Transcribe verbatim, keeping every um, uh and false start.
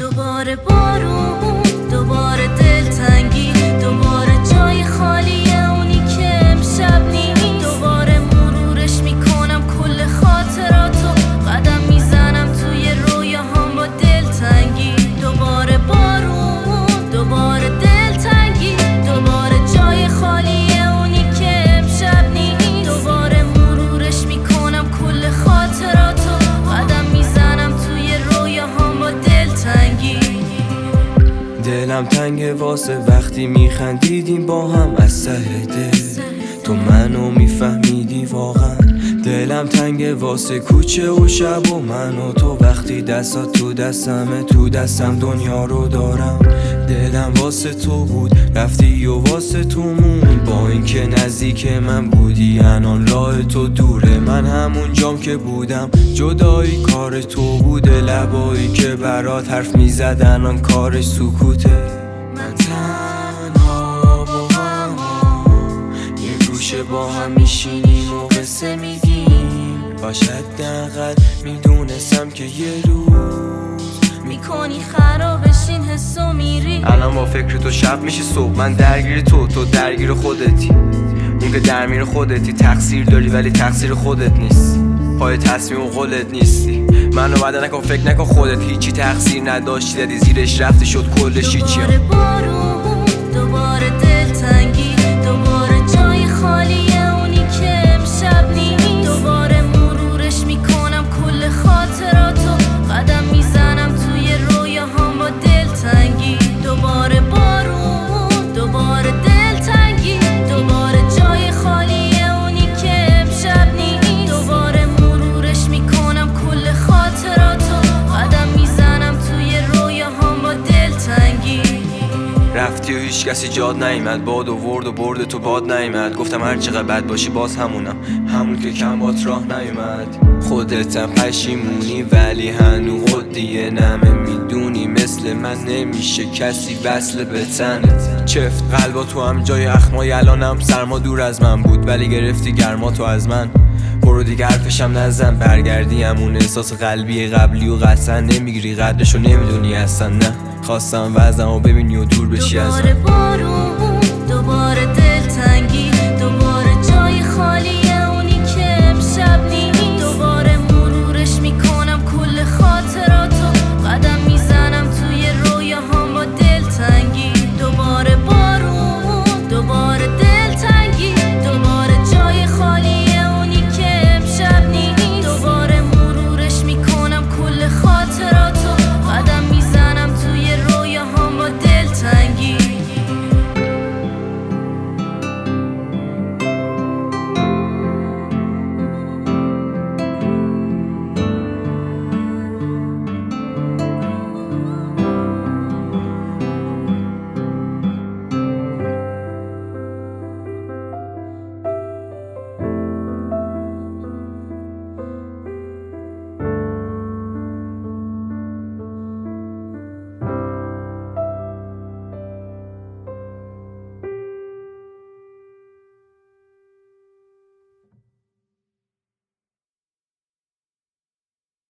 دوباره بارون، دوباره دلتنگی، دوباره جای خالی اونی که امشب نیست. دوباره مرورش میکنم کل خاطراتو، قدم میزنم توی رویاهام با دلتنگی. دوباره بارون، دوباره دلتنگی، دوباره جای خالی اونی که امشب نیست. دوباره مرورش میکنم کل خاطراتو، قدم میزنم توی رویاهام با دلتنگی. دلم تنگه واسه وقتی میخندیدیم با هم از ته دل، تو منو میفهمیدی واقعا. دلم تنگه واسه کوچه و شب و من و تو، وقتی دستات تو دستمه تو دستم دنیا رو دارم. دلم واسه تو بود رفتی و واسه تو مون، با اینکه نزدیک من بودی الان راه تو دوره. من همون جام که بودم جدایی کار تو بوده، لبایی که برات حرف میزدن آن کارش سکوته. من تنها با هم یه گوشه با هم میشینیم و قصه میگیم، باش حداقل میدونستم که یه روز میکنی خرابش این حسو میری. الان با فکر تو شب میشه صبح، من درگیر تو تو درگیر خودتی. اون که در میره خودتی، تقصیر داری ولی تقصیر خودت نیست، پای تصمیم و قولت نیستی. منو بعد نکن فکر نکن خودت هیچی تقصیر نداشتی، دادی زیرش رفته شد کلش هیچی. دوباره بارون، دوباره دلتنگی، دوباره جای خالی اونی که امشب نیست. دوباره مرورش میکنم کل خاطراتو، قدم میزنم توی رویاهام با دلتنگی. دوباره بارون، دوباره دلتنگی، دوباره جای خالی اونی که امشب نیست. دوباره مرورش میکنم کل خاطراتو، قدم میزنم توی رویاهام با دلتنگی. رفتی و هیچ کسی جاد نیامد، باد و ورد و برد تو باد نیامد. گفتم هر چقدر بد باشی باز همونم، همون که کم بات راه نیامد. خودتم پشیمونی ولی هنو قدیه نمه، میدونی مثل من نمیشه کسی وصل به تنت. چفت قلبا تو هم جای اخمای الانم، سرما دور از من بود ولی گرفتی گرما تو از من. برو دیگه حرفشم نزن، برگردی همون احساس قلبی قبلی و قصد نمیگیری قدرشو نمیدونی اصلا. نه خواستم وزنمو ببینی و دور بشی از من. دوباره بارون، دوباره دلتنگی،